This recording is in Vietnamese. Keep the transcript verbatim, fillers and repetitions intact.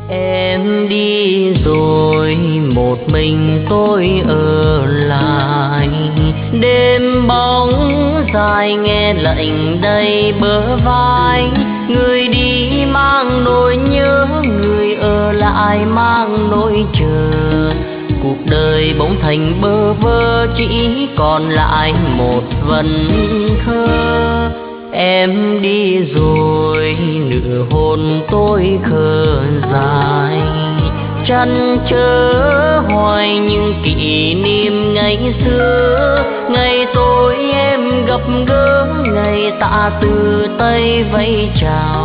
Em đi rồi một mình tôi ở lại, đêm bóng dài nghe lạnh đầy bờ vai. Người đi mang nỗi nhớ, người ở lại mang nỗi chờ. Cuộc đời bỗng thành bơ vơ, chỉ còn lại một vần thơ. Em đi rồi nửa hôn tôi khờ dài, chăn chớ hoài những kỷ niệm ngày xưa. Ngày tôi em gặp gỡ, ngày tạ từ tay vẫy chào.